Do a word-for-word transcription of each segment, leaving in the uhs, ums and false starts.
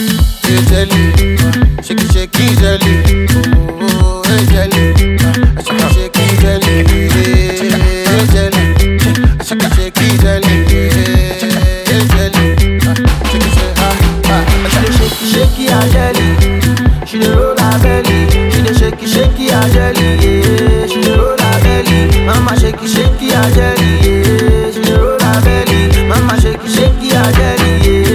hey jelly, shake it, shake it, jelly, oh, hey jelly, shake it, shake it, jelly, hey jelly, shake it, shake it, jelly, hey jelly, shake it, shake ah ah. She dey shake it, shake it, jelly. She dey roll her belly. She dey shake it, shake it, jelly. Yeah, she dey roll her belly. Mama shake it, shake it, jelly. Yeah, she dey roll her belly. Mama shake it, shake it, jelly.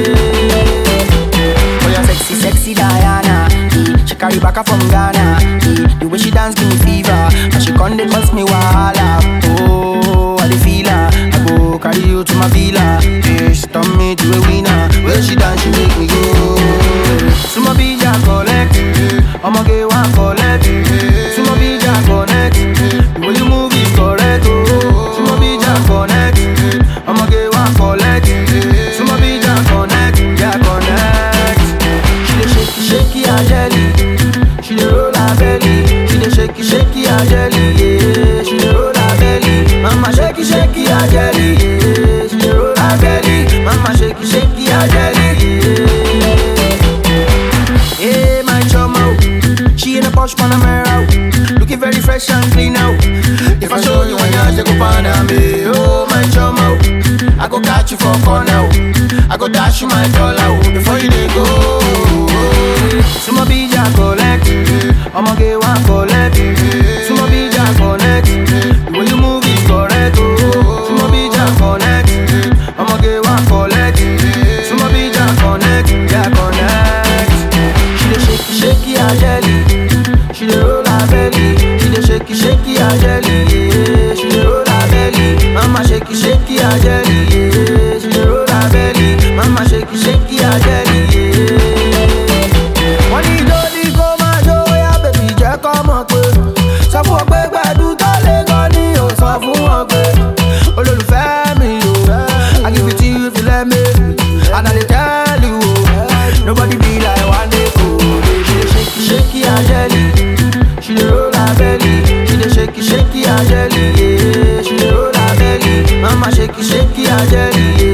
Yeah. Oh, yeah, sexy, sexy Diana. Yeah. She carry back from Ghana. Yeah. The way she dance give me fever, and she come dey cause me wahala. Oh, I dey feel her. I go carry you to my villa. Yeah, she turn me to a winner. When she dance, she make me go. Sumo bija collect, I'ma get one collect. Sumo bija connect, the way you move is correct. Oh, Sumo bija connect, I'ma get one collect. Sumo bija connect, yeah connect. She dey shake it, shake it, her jelly. She dey roll her belly. She dey shake it, shake it, her jelly. Yeah, she dey roll her belly. Mama shake it, shake it, her jelly. Yeah, she dey roll her belly. Mama shake it, shake it, her jelly. Yeah. Hey, my chamo, she in a Porsche Panamera, looking very fresh and clean now. If I show you one yard, you go Paname. Oh, my chamo, I go catch you for corner. I go dash you my dollar before you dey go. Sumo bija collect, I'ma get one collect. Sumo bija connect, the way you move is correct. Sumo bija connect, I'ma get one collect. Sumo bija connect, yeah connect. She dey shake it, shake it, her jelly. She dey roll her belly. She dey shake it, shake it, her jelly. Yeah, she dey roll her belly. Mama shake it, shake it, her jelly. Yeah, she dey roll her belly. Mama shake it, shake it, her jelly. Yeah. Wọ́n ní lórí kó máa jó ya bèbí jẹ́ kọ́ mọ̀ pé sọ fún wọn pé gbẹ̀dú tó lé gan ni ò sọ fún wọn pé olólùfẹ́ mi o. I give it to you if you let me, and I dey tell you o. Nobody be like one day oh. She dey shake it, shake it, her jelly. She dey roll her belly. She dey shake it, shake it, her jelly. Yeah, she dey roll her belly. Mama shake it, shake it, her jelly.